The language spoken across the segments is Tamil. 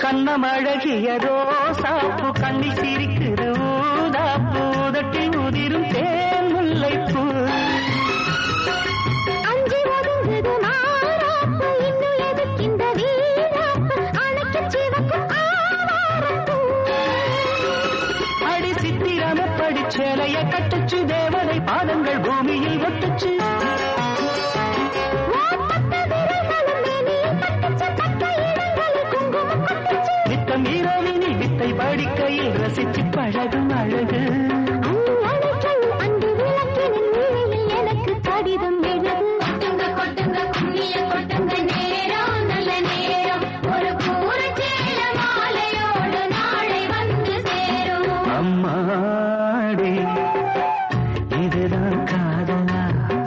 கண்ணமழகிய ரோசாப்பு கண்ணி சிரிக்குது ஊதாப்பு உதட்டில் உதிரும் தேன் முல்லைப்பூ அஞ்சி ஒதுங்குது மாறாப்பு இன்னும் எதுக்கின்ற வீராப்பு அணைக்கு சிவக்கும் ஆவாரப்பூ அடி சித்திரம படிச்சேலைய கட்டுச்சு தேவதை பாதங்கள் பூமியில் ஒட்டுச்சு இரவினில் வித்தை படிக்கையில் ரசிச்சு பழகும் அழகு அன்று விளக்கினின் நீரையில் எனக்கு கடிதம் எழுது கொட்டுங்க கொட்டுங்க கும்மிய கொட்டுங்க நேரம் நல்ல நேரம் ஒரு பூரச்சேல மாலையோடு நாளை வந்து சேரும் அம்மாடி இதுதான் காதலா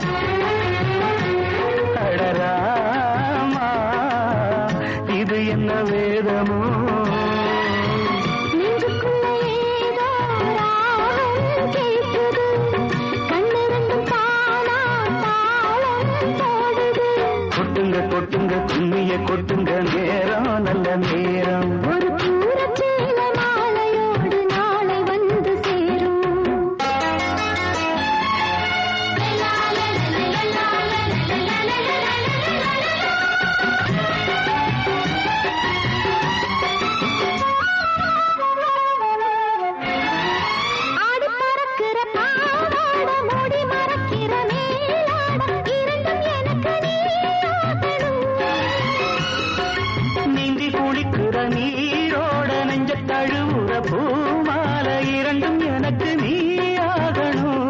அடராமா இது என்ன வேதமோ கொட்டுங்க கும்மிய கொட்டுங்க நேரம் நல்ல நேரம் ஒரு பூரச்சேல மாலையோடு நாளை வந்து சேரும் ஆடி பறக்கிற பாவாட மூடி மறக்கிற மேலாட இரண்டும் எனக்கு நீந்தி குளிக்கிற நீரோட நெஞ்ச தழுவுற பூமால இரண்டும் எனக்கு நீயாகணும்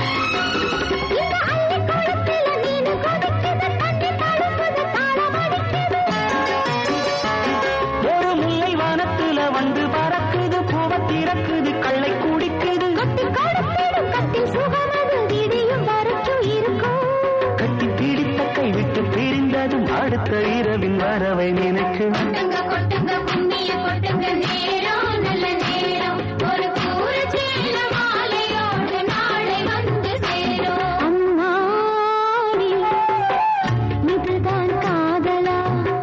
ஒரு முல்லை வானத்துல வந்து பறக்குது பூவ திறக்குது கள்ளை குடிக்குது கட்டி சுகமது விடியும் வரைக்கும் இருக்கும் கட்டி பிடித்த கை விட்டு பிரிந்ததும் அடுத்த இரவின் வரவை நினைக்கும் கொட்டுங்க கொட்டுங்க கும்மிய கொட்டுங்க நேரம் நல்ல நேரம் ஒரு பூரச்சேல மாலையோடு நாளை வந்து சேரும் அம்மாடி இதுதான் காதலா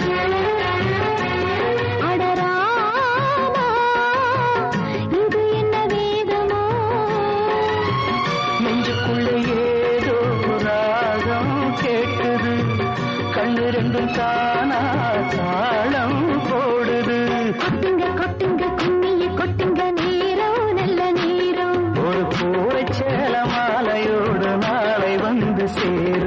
அடராமா இது என்ன வேதமோ நெஞ்சுக்குள்ளே ஏதோ ராகம் கேட்குது கண்ணு ரெண்டும் தானா தாளம் போடுது கொட்டுங்க கொட்டுங்க கும்மிய கொட்டுங்க நேரம் நல்ல நேரம் ஒரு பூரைச்சேல மாலையோடு நாளை வந்து சேரும்